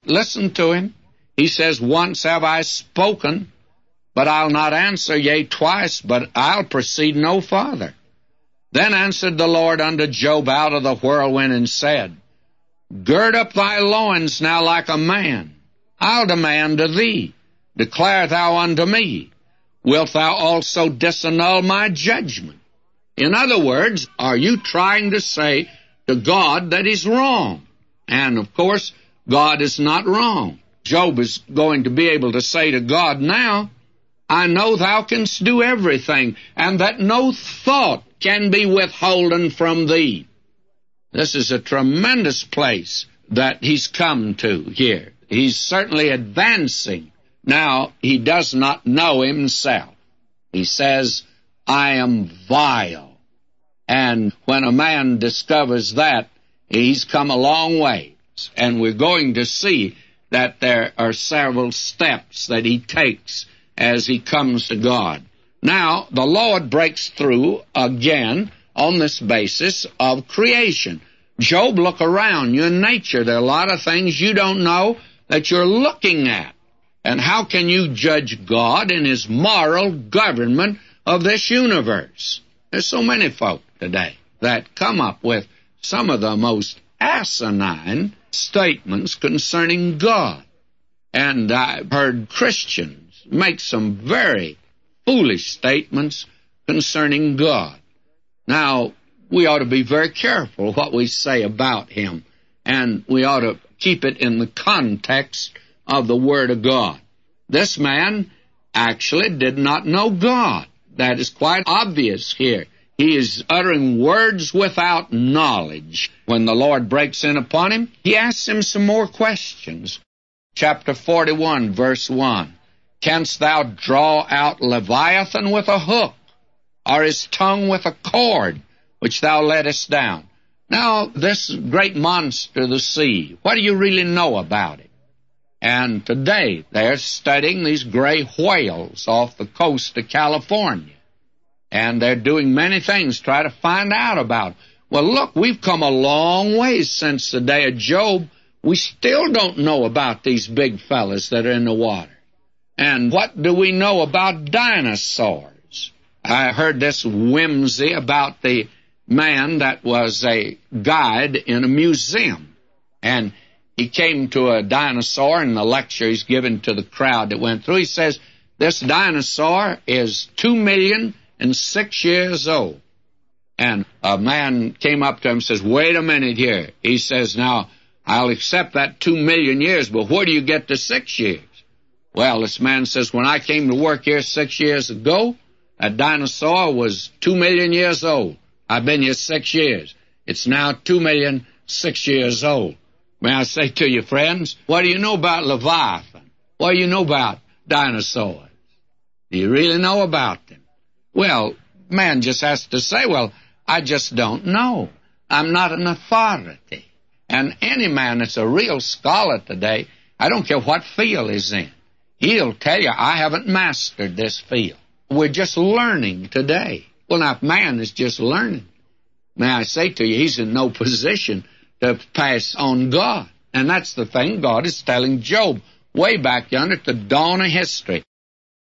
Listen to him. He says, once have I spoken, but I'll not answer, yea, twice, but I'll proceed no farther. Then answered the Lord unto Job out of the whirlwind, and said, Gird up thy loins now like a man. I'll demand of thee. Declare thou unto me. Wilt thou also disannul my judgment? In other words, are you trying to say to God that he's wrong? And, of course, God is not wrong. Job is going to be able to say to God now, I know thou canst do everything, and that no thought can be withholden from thee. This is a tremendous place that he's come to here. He's certainly advancing. Now, he does not know himself. He says, I am vile. And when a man discovers that, he's come a long way. And we're going to see that there are several steps that he takes as he comes to God. Now, the Lord breaks through again on this basis of creation. Job, look around you in nature. There are a lot of things you don't know that you're looking at. And how can you judge God in his moral government of this universe? There's so many folk today that come up with some of the most asinine statements concerning God. And I've heard Christians make some very foolish statements concerning God. Now, we ought to be very careful what we say about him, and we ought to keep it in the context of the Word of God. This man actually did not know God. That is quite obvious here. He is uttering words without knowledge. When the Lord breaks in upon him, he asks him some more questions. Chapter 41, verse 1. Canst thou draw out Leviathan with a hook, or his tongue with a cord, which thou lettest down? Now, this great monster, the sea, what do you really know about it? And today, they're studying these gray whales off the coast of California. And they're doing many things to try to find out about it. Well, look, we've come a long ways since the day of Job. We still don't know about these big fellas that are in the water. And what do we know about dinosaurs? I heard this whimsy about the man that was a guide in a museum. And he came to a dinosaur in the lecture he's given to the crowd that went through. He says, this dinosaur is 2,006 years old. And a man came up to him and says, wait a minute here. He says, now, I'll accept that 2 million years, but where do you get to 6 years? Well, this man says, when I came to work here 6 years ago, that dinosaur was 2 million years old. I've been here 6 years. It's now 2,006 years old. May I say to you, friends, what do you know about Leviathan? What do you know about dinosaurs? Do you really know about them? Well, man just has to say, well, I just don't know. I'm not an authority. And any man that's a real scholar today, I don't care what field he's in, he'll tell you, I haven't mastered this field. We're just learning today. Well, now, if man is just learning, may I say to you, he's in no position to pass on God. And that's the thing God is telling Job way back yonder at the dawn of history.